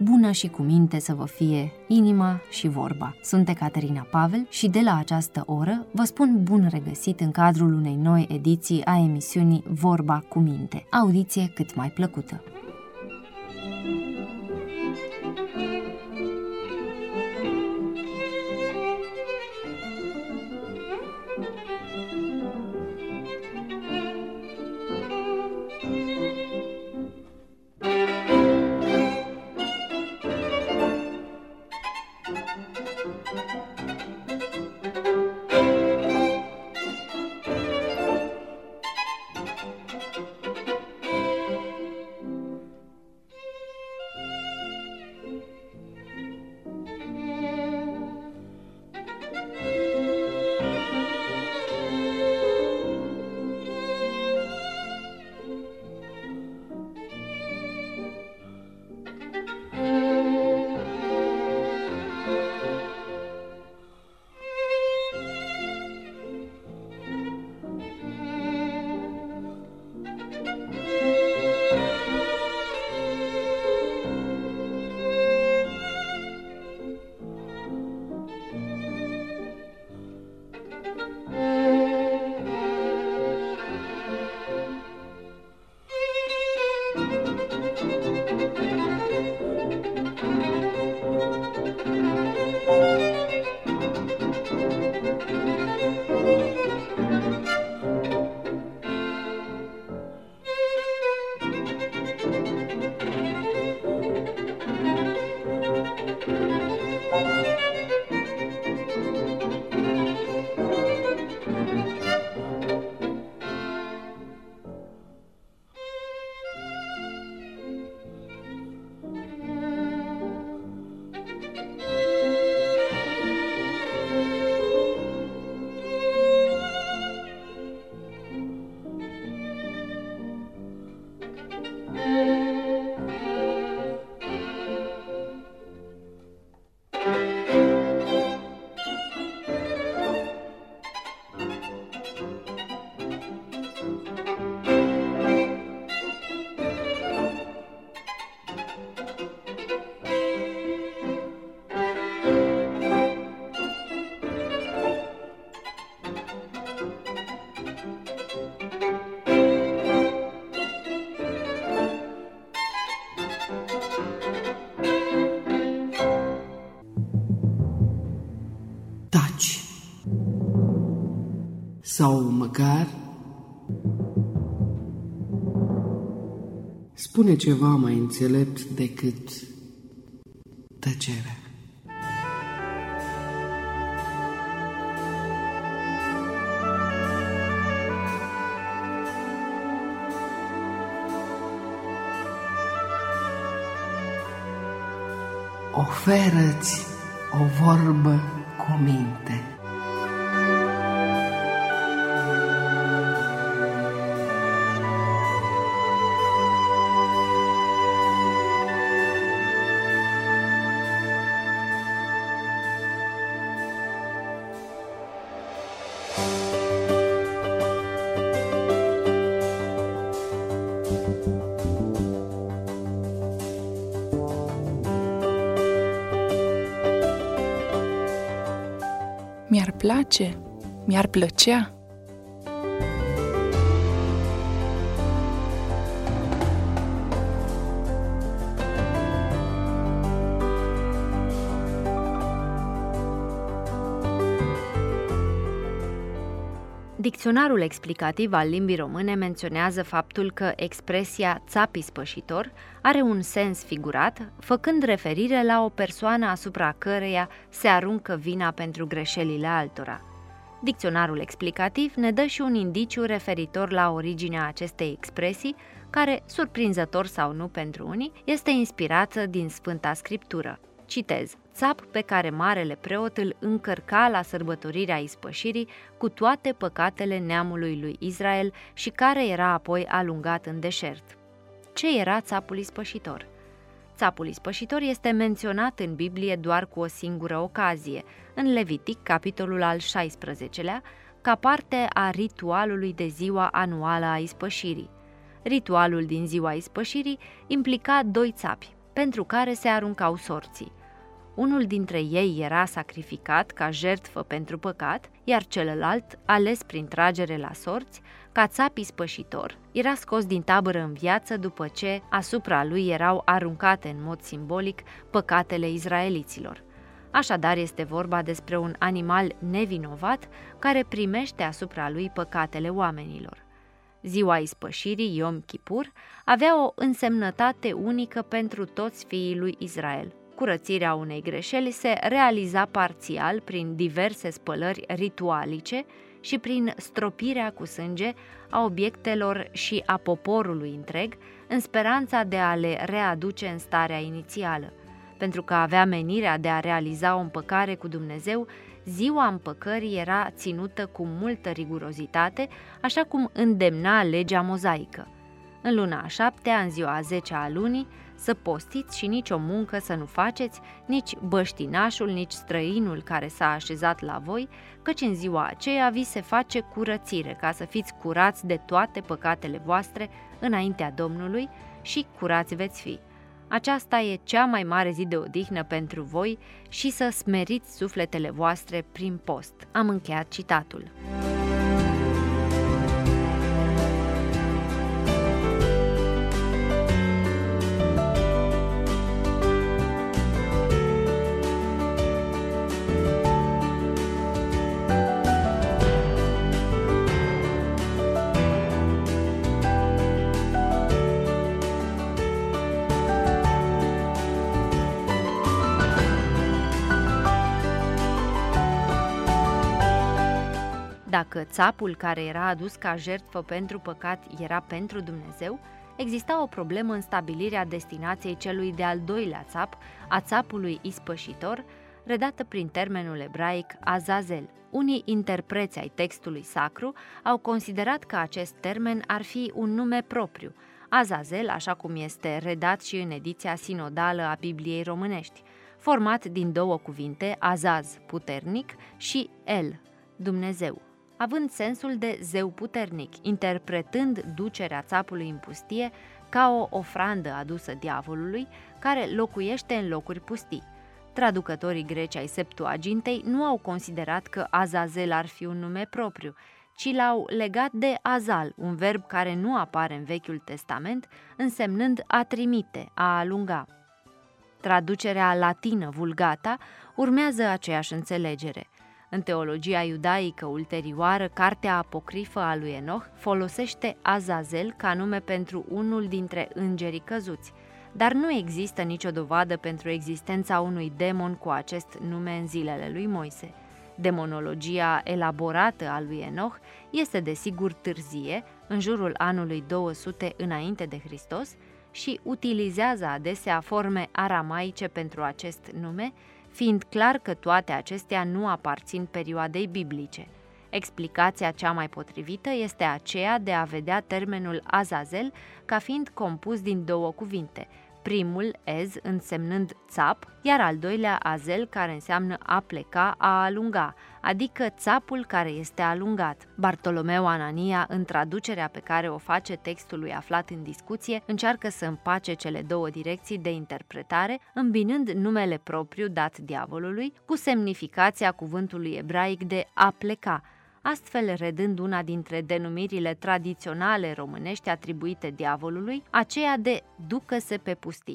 bună și cu minte să vă fie inima și vorba. Sunt Ecaterina Pavel și de la această oră vă spun bun regăsit în cadrul unei noi ediții a emisiunii Vorba cu minte. Audiție cât mai plăcută! Sau măcar spune ceva mai înțelept decât tăcerea. Oferă-ți o vorbă cu minte. Mi-ar place, mi-ar plăcea. Dicționarul explicativ al limbii române menționează faptul că expresia țap ispășitor are un sens figurat, făcând referire la o persoană asupra căreia se aruncă vina pentru greșelile altora. Dicționarul explicativ ne dă și un indiciu referitor la originea acestei expresii, care, surprinzător sau nu pentru unii, este inspirată din Sfânta Scriptură. Citez: țap pe care marele preot îl încărca la sărbătorirea ispășirii cu toate păcatele neamului lui Israel și care era apoi alungat în deșert. Ce era țapul ispășitor? Țapul ispășitor este menționat în Biblie doar cu o singură ocazie, în Levitic, capitolul al 16-lea, ca parte a ritualului de ziua anuală a ispășirii. Ritualul din ziua ispășirii implica 2 țapi, pentru care se aruncau sorții. Unul dintre ei era sacrificat ca jertfă pentru păcat, iar celălalt, ales prin tragere la sorți, ca țap ispășitor, era scos din tabără în viață după ce asupra lui erau aruncate în mod simbolic păcatele izraeliților. Așadar este vorba despre un animal nevinovat care primește asupra lui păcatele oamenilor. Ziua ispășirii, Yom Kippur, avea o însemnătate unică pentru toți fiii lui Israel. Curățirea unei greșeli se realiza parțial prin diverse spălări ritualice și prin stropirea cu sânge a obiectelor și a poporului întreg, în speranța de a le readuce în starea inițială. Pentru că avea menirea de a realiza o împăcare cu Dumnezeu, ziua împăcării era ținută cu multă rigurozitate, așa cum îndemna legea mozaică. În luna a 7-a, în ziua a 10-a a lunii, să postiți și nicio muncă să nu faceți, nici băștinașul, nici străinul care s-a așezat la voi, căci în ziua aceea vi se face curățire, ca să fiți curați de toate păcatele voastre înaintea Domnului și curați veți fi. Aceasta e cea mai mare zi de odihnă pentru voi și să smeriți sufletele voastre prin post. Am încheiat citatul. Dacă țapul care era adus ca jertfă pentru păcat era pentru Dumnezeu, exista o problemă în stabilirea destinației celui de-al doilea țap, a țapului ispășitor, redată prin termenul ebraic Azazel. Unii interpreți ai textului sacru au considerat că acest termen ar fi un nume propriu, Azazel, așa cum este redat și în ediția sinodală a Bibliei românești, format din două cuvinte, Azaz, puternic, și El, Dumnezeu, având sensul de zeu puternic, interpretând ducerea țapului în pustie ca o ofrandă adusă diavolului, care locuiește în locuri pustii. Traducătorii greci ai Septuagintei nu au considerat că Azazel ar fi un nume propriu, ci l-au legat de azal, un verb care nu apare în Vechiul Testament, însemnând a trimite, a alunga. Traducerea latină Vulgata urmează aceeași înțelegere. În teologia iudaică ulterioară, cartea apocrifă a lui Enoch folosește Azazel ca nume pentru unul dintre îngerii căzuți, dar nu există nicio dovadă pentru existența unui demon cu acest nume în zilele lui Moise. Demonologia elaborată a lui Enoch este desigur târzie, în jurul anului 200 înainte de Hristos, și utilizează adesea forme aramaice pentru acest nume, fiind clar că toate acestea nu aparțin perioadei biblice. Explicația cea mai potrivită este aceea de a vedea termenul Azazel ca fiind compus din două cuvinte, primul ez însemnând țap, iar al doilea azel care înseamnă a pleca, a alunga, adică țapul care este alungat. Bartolomeu Anania, în traducerea pe care o face textului aflat în discuție, încearcă să împace cele două direcții de interpretare, îmbinând numele propriu dat diavolului cu semnificația cuvântului ebraic de a pleca, astfel redând una dintre denumirile tradiționale românești atribuite diavolului, aceea de ducă-se pe pustii.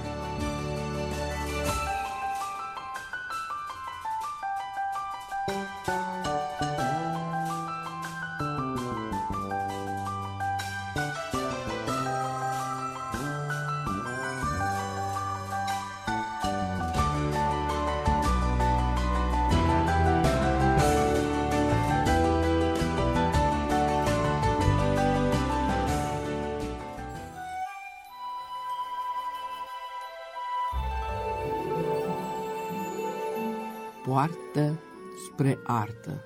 Poartă spre artă.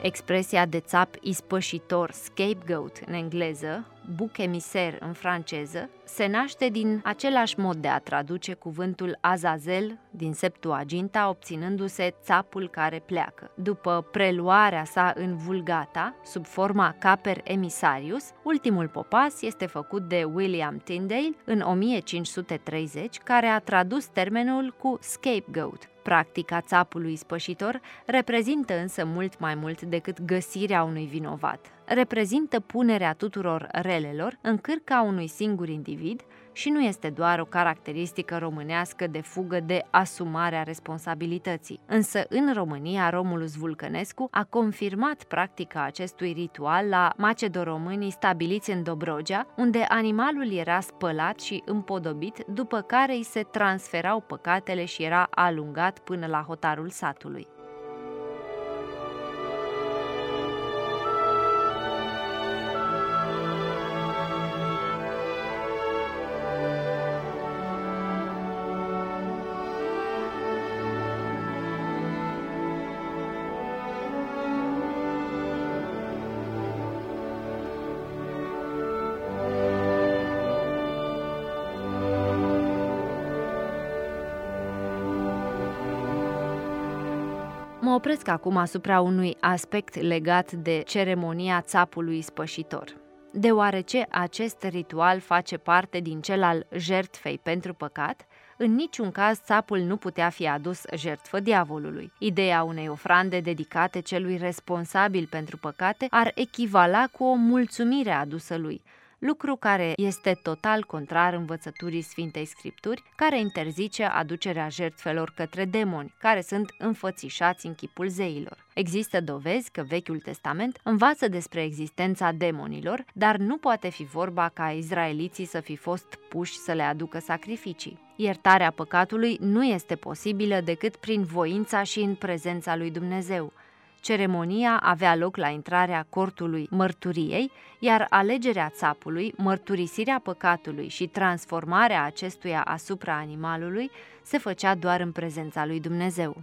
Expresia de țap ispășitor, scapegoat în engleză, buc emiser în franceză, se naște din același mod de a traduce cuvântul Azazel din Septuaginta, obținându-se țapul care pleacă. După preluarea sa în Vulgata, sub forma Caper Emissarius, ultimul popas este făcut de William Tyndale în 1530, care a tradus termenul cu scapegoat. Practica țapului ispășitor reprezintă însă mult mai mult decât găsirea unui vinovat. Reprezintă punerea tuturor relelor în cârca unui singur individ și nu este doar o caracteristică românească de fugă de asumarea responsabilității. Însă în România, Romulus Vulcănescu a confirmat practica acestui ritual la macedoromânii stabiliți în Dobrogea, unde animalul era spălat și împodobit, după care îi se transferau păcatele și era alungat până la hotarul satului. Mă opresc acum asupra unui aspect legat de ceremonia țapului ispășitor. Deoarece acest ritual face parte din cel al jertfei pentru păcat, în niciun caz țapul nu putea fi adus jertfă diavolului. Ideea unei ofrande dedicate celui responsabil pentru păcate ar echivala cu o mulțumire adusă lui, lucru care este total contrar învățăturii Sfintei Scripturi, care interzice aducerea jertfelor către demoni, care sunt înfățișați în chipul zeilor. Există dovezi că Vechiul Testament învață despre existența demonilor, dar nu poate fi vorba ca izraeliții să fi fost puși să le aducă sacrificii. Iertarea păcatului nu este posibilă decât prin voința și în prezența lui Dumnezeu. Ceremonia avea loc la intrarea cortului mărturiei, iar alegerea țapului, mărturisirea păcatului și transformarea acestuia asupra animalului se făcea doar în prezența lui Dumnezeu.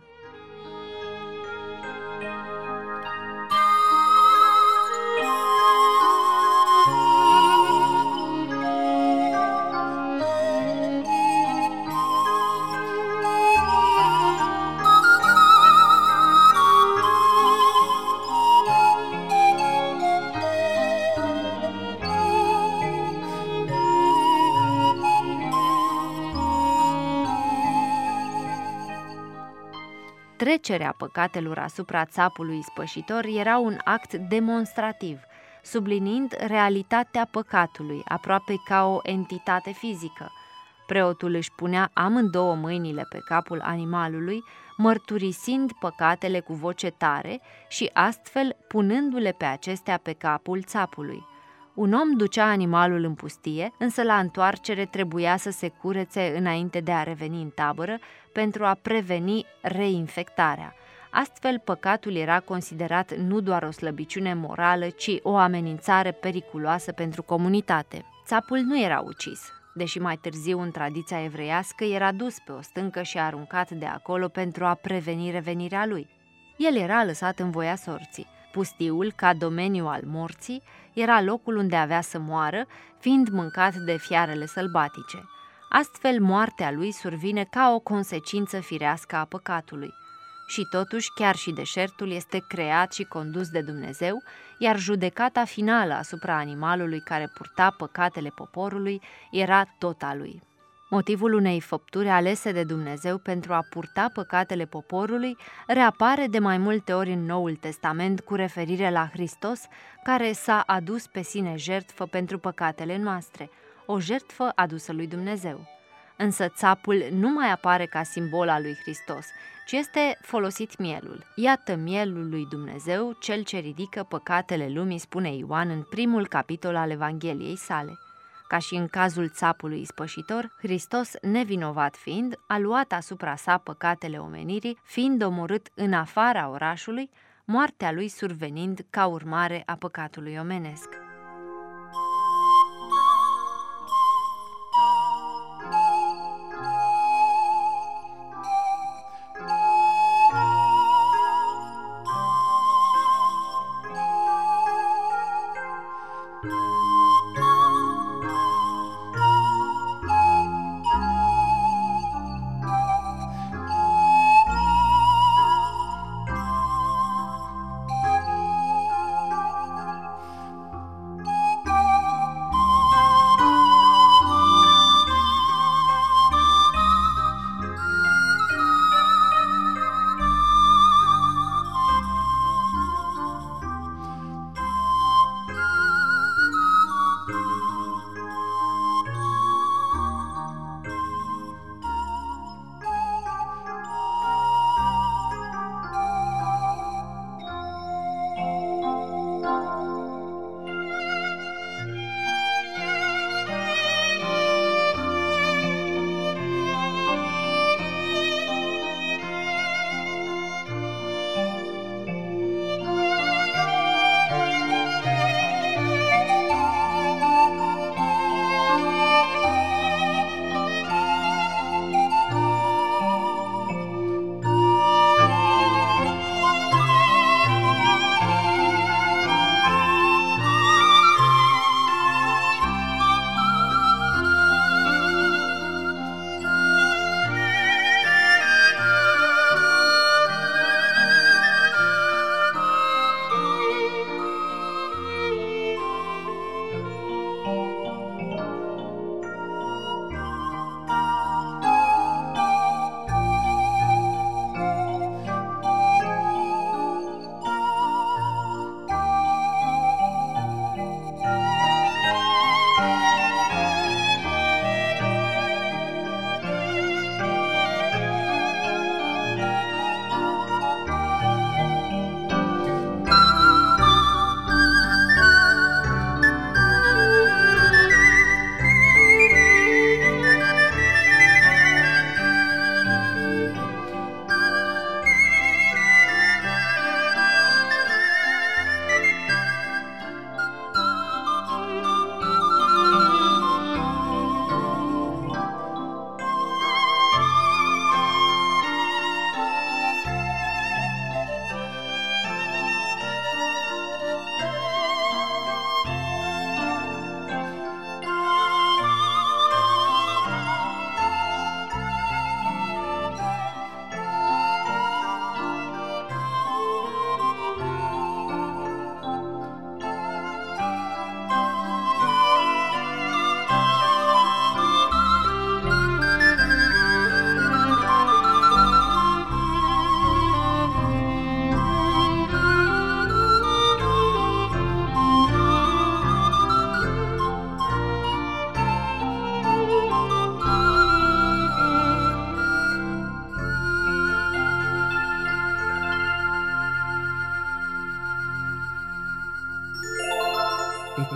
Trecerea păcatelor asupra țapului ispășitor era un act demonstrativ, subliniind realitatea păcatului, aproape ca o entitate fizică. Preotul își punea amândouă mâinile pe capul animalului, mărturisind păcatele cu voce tare și astfel punându-le pe acestea pe capul țapului. Un om ducea animalul în pustie, însă la întoarcere trebuia să se curețe înainte de a reveni în tabără pentru a preveni reinfectarea. Astfel, păcatul era considerat nu doar o slăbiciune morală, ci o amenințare periculoasă pentru comunitate. Țapul nu era ucis, deși mai târziu în tradiția evreiască era dus pe o stâncă și aruncat de acolo pentru a preveni revenirea lui. El era lăsat în voia sorții. Pustiul, ca domeniu al morții, era locul unde avea să moară, fiind mâncat de fiarele sălbatice. Astfel, moartea lui survine ca o consecință firească a păcatului. Și totuși, chiar și deșertul este creat și condus de Dumnezeu, iar judecata finală asupra animalului care purta păcatele poporului era tot a lui. Motivul unei făpturi alese de Dumnezeu pentru a purta păcatele poporului reapare de mai multe ori în Noul Testament cu referire la Hristos, care s-a adus pe sine jertfă pentru păcatele noastre, o jertfă adusă lui Dumnezeu. Însă țapul nu mai apare ca simbol al lui Hristos, ci este folosit mielul. Iată mielul lui Dumnezeu, cel ce ridică păcatele lumii, spune Ioan în primul capitol al Evangheliei sale. Ca și în cazul țapului ispășitor, Hristos, nevinovat fiind, a luat asupra sa păcatele omenirii, fiind omorât în afara orașului, moartea lui survenind ca urmare a păcatului omenesc.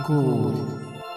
Ecouri.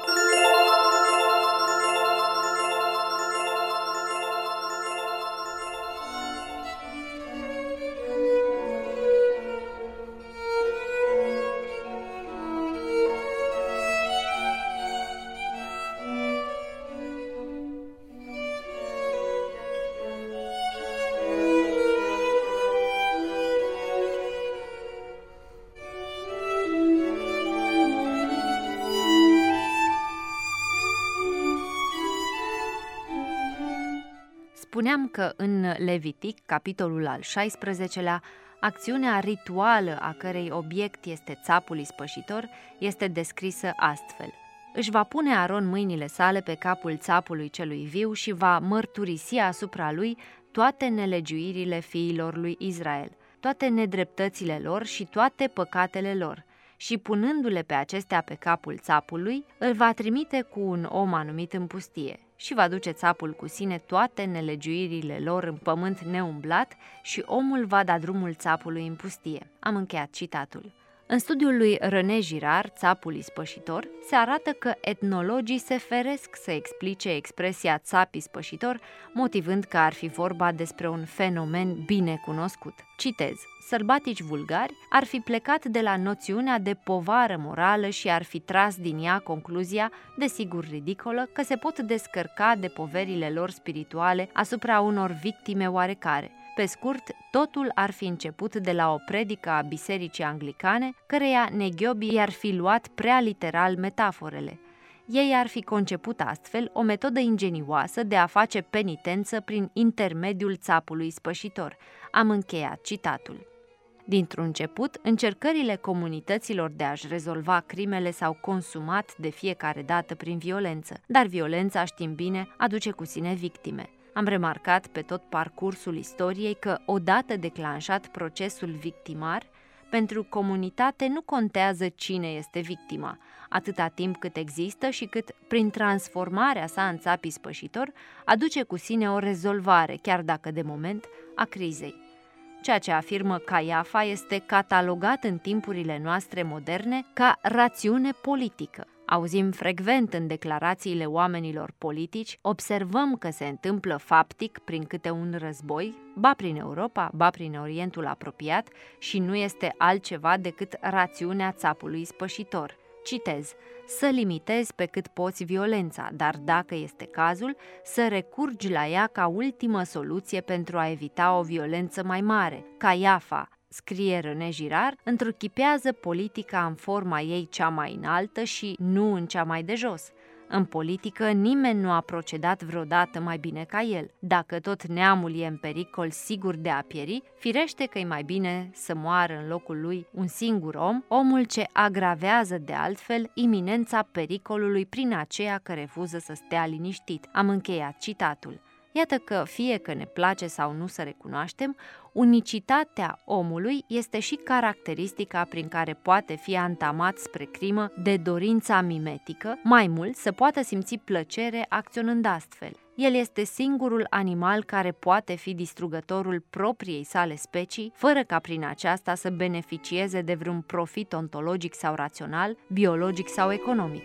Spuneam că în Levitic, capitolul al 16-lea, acțiunea rituală a cărei obiect este țapul ispășitor este descrisă astfel. Își va pune Aron mâinile sale pe capul țapului celui viu și va mărturisi asupra lui toate nelegiuirile fiilor lui Israel, toate nedreptățile lor și toate păcatele lor. Și punându-le pe acestea pe capul țapului, îl va trimite cu un om anumit în pustie și va duce țapul cu sine toate nelegiuirile lor în pământ neumblat și omul va da drumul țapului în pustie. Am încheiat citatul. În studiul lui René Girard, Țapul ispășitor, se arată că etnologii se feresc să explice expresia țap ispășitor, motivând că ar fi vorba despre un fenomen bine cunoscut. Citez: sălbatici vulgari ar fi plecat de la noțiunea de povară morală și ar fi tras din ea concluzia, desigur ridicolă, că se pot descărca de poverile lor spirituale asupra unor victime oarecare. Pe scurt, totul ar fi început de la o predică a bisericii anglicane, căreia neghiobii i-ar fi luat prea literal metaforele. Ei ar fi conceput astfel o metodă ingenioasă de a face penitență prin intermediul țapului spășitor. Am încheiat citatul. Dintr-un început, încercările comunităților de a-și rezolva crimele s-au consumat de fiecare dată prin violență, dar violența, știm bine, aduce cu sine victime. Am remarcat pe tot parcursul istoriei că, odată declanșat procesul victimar, pentru comunitate nu contează cine este victima, atâta timp cât există și cât, prin transformarea sa în țap ispășitor, aduce cu sine o rezolvare, chiar dacă de moment, a crizei. Ceea ce afirmă Caiafa este catalogat în timpurile noastre moderne ca rațiune politică. Auzim frecvent în declarațiile oamenilor politici, observăm că se întâmplă faptic prin câte un război, ba prin Europa, ba prin Orientul apropiat și nu este altceva decât rațiunea țapului spășitor. Citez: să limitezi pe cât poți violența, dar dacă este cazul, să recurgi la ea ca ultimă soluție pentru a evita o violență mai mare. Caiafa, scrie René Girard, întruchipează politica în forma ei cea mai înaltă și nu în cea mai de jos. În politică nimeni nu a procedat vreodată mai bine ca el. Dacă tot neamul e în pericol sigur de a pieri, firește că e mai bine să moară în locul lui un singur om, omul ce agravează de altfel iminența pericolului prin aceea că refuză să stea liniștit. Am încheiat citatul. Iată că, fie că ne place sau nu să recunoaștem, unicitatea omului este și caracteristica prin care poate fi antamat spre crimă de dorința mimetică, mai mult să poată simți plăcere acționând astfel. El este singurul animal care poate fi distrugătorul propriei sale specii, fără ca prin aceasta să beneficieze de vreun profit ontologic sau rațional, biologic sau economic.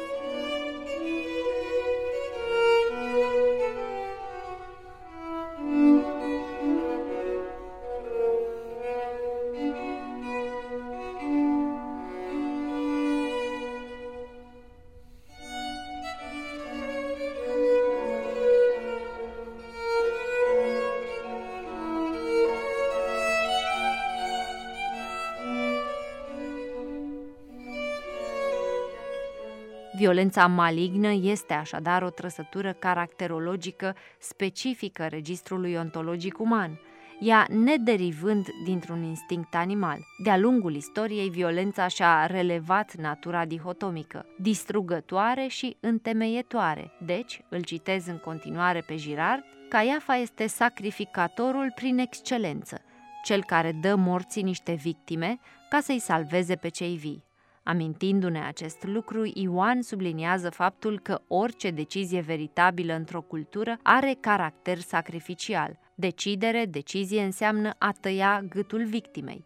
Violența malignă este așadar o trăsătură caracterologică specifică registrului ontologic uman, ea nederivând dintr-un instinct animal. De-a lungul istoriei, violența și-a relevat natura dihotomică, distrugătoare și întemeietoare. Deci, îl citez în continuare pe Girard, Caiafa este sacrificatorul prin excelență, cel care dă morții niște victime ca să-i salveze pe cei vii. Amintindu-ne acest lucru, Ioan subliniază faptul că orice decizie veritabilă într-o cultură are caracter sacrificial. Decizie înseamnă a tăia gâtul victimei.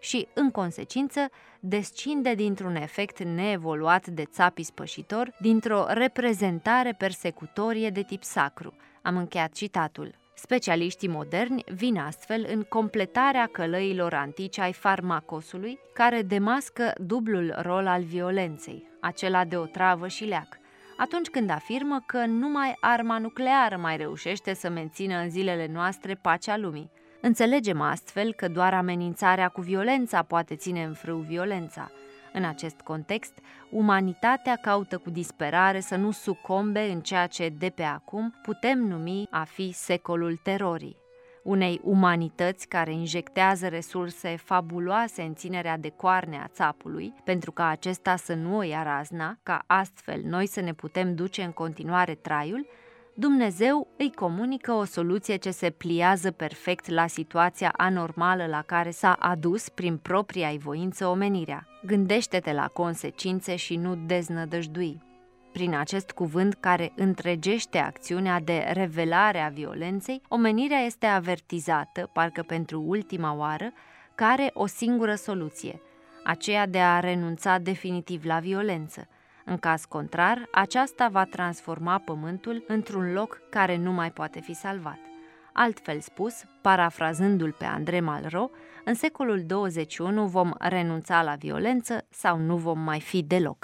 și, în consecință, descinde dintr-un efect neevoluat de țap ispășitor, dintr-o reprezentare persecutorie de tip sacru. Am încheiat citatul. Specialiștii moderni vin astfel în completarea călăilor antice ai farmacosului, care demască dublul rol al violenței, acela de otravă și leac, atunci când afirmă că numai arma nucleară mai reușește să mențină în zilele noastre pacea lumii. Înțelegem astfel că doar amenințarea cu violența poate ține în frâu violența. În acest context, umanitatea caută cu disperare să nu sucombe în ceea ce, de pe acum, putem numi a fi secolul terorii. Unei umanități care injectează resurse fabuloase în ținerea de coarne a țapului, pentru ca acesta să nu o ia razna, ca astfel noi să ne putem duce în continuare traiul, Dumnezeu îi comunică o soluție ce se pliază perfect la situația anormală la care s-a adus prin propria-i voință omenirea. Gândește-te la consecințe și nu deznădăjdui. Prin acest cuvânt care întregește acțiunea de revelare a violenței, omenirea este avertizată, parcă pentru ultima oară, că are o singură soluție, aceea de a renunța definitiv la violență. În caz contrar, aceasta va transforma pământul într-un loc care nu mai poate fi salvat. Altfel spus, parafrazându-l pe André Malraux, în secolul 21 vom renunța la violență sau nu vom mai fi deloc.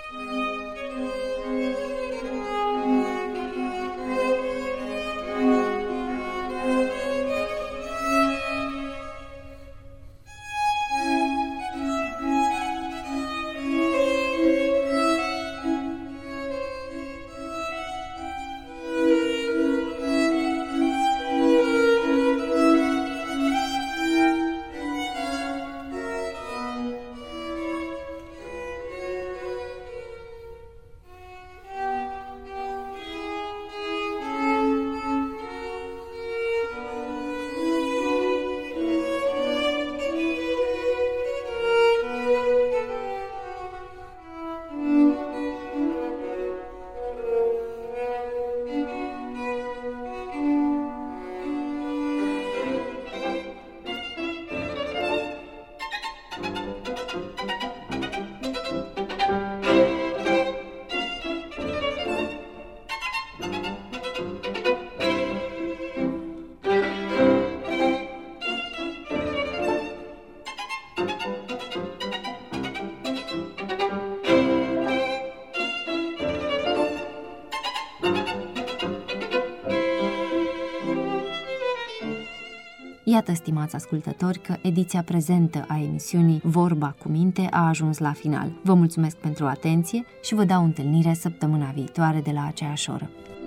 Iată, stimați ascultători, că ediția prezentă a emisiunii Vorba cu Minte a ajuns la final. Vă mulțumesc pentru atenție și vă dau întâlnire săptămâna viitoare de la aceeași oră.